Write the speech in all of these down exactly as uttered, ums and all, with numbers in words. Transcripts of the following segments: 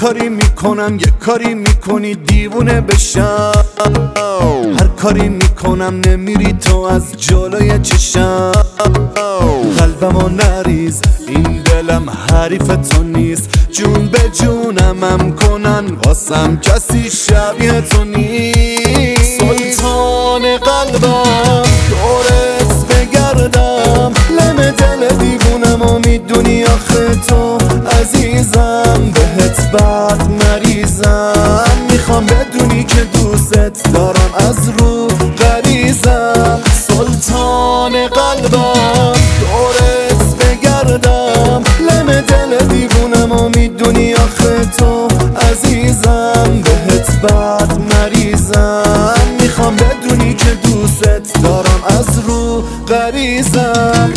کاری میکنم یه کاری میکنی دیوونه بشم، هر کاری میکنم نمیری تو از جلوی چشم. قلبمو نریز این دلم حریف تو نیست، جون به جونمم کنن واسم کسی شبیه تو نیست. سلطان قلبم دورت بگردم، لم دل دیوونم و میدونی آخه تو عزیزم، بهت بد مریضم، میخوام بدونی که دوست دارم از رو غریزم. سلطان قلبم دورت بگردم، لم دل دیوونم و میدونی آخه تو عزیزم، بهت بد مریضم، میخوام بدونی که دوست دارم از رو غریزم.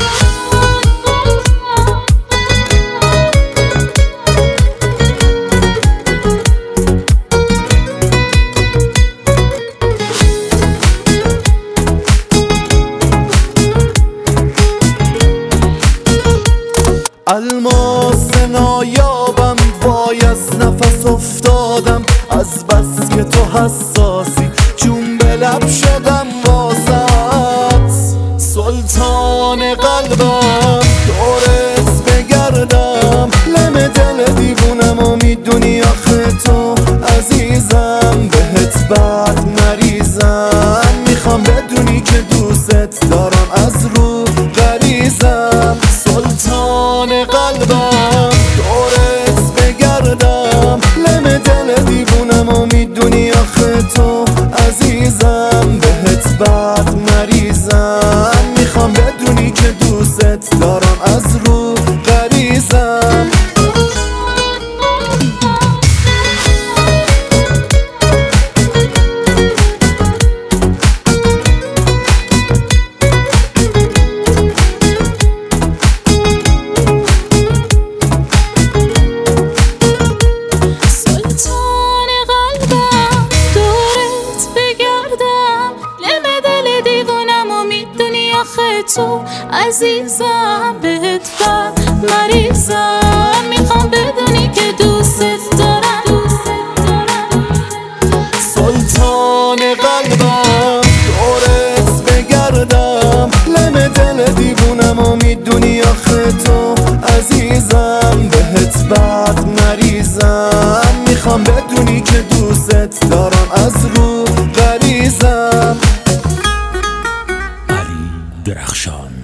الماس نایابم وای از نفس افتادم، از بس که تو حساسی چون به لب شدم واسط. سلطان قلبم دورت بگردم، لم دل دیوونم و میدونی آخه تو عزیزم، بهت بد مریضم، میخوام بدونی که دوست دارم از رو غریزم. سلطان قلبم دورت بگردم، لم دل دیوونم و میدونی آخه تو عزیزم، بهت بد مریضم، میخوام بدونی که دوست دارم از رو غریزم. تو عزیزم، بهت بد مریضم، میخوام بدونی که دوست دارم. سلطان قلبم دورت بگردم، لم دل دیوونم و میدونی آخه تو عزیزم، بهت بد مریضم، میخوام بدونی که دوست دارم از رو غریزم. درخشان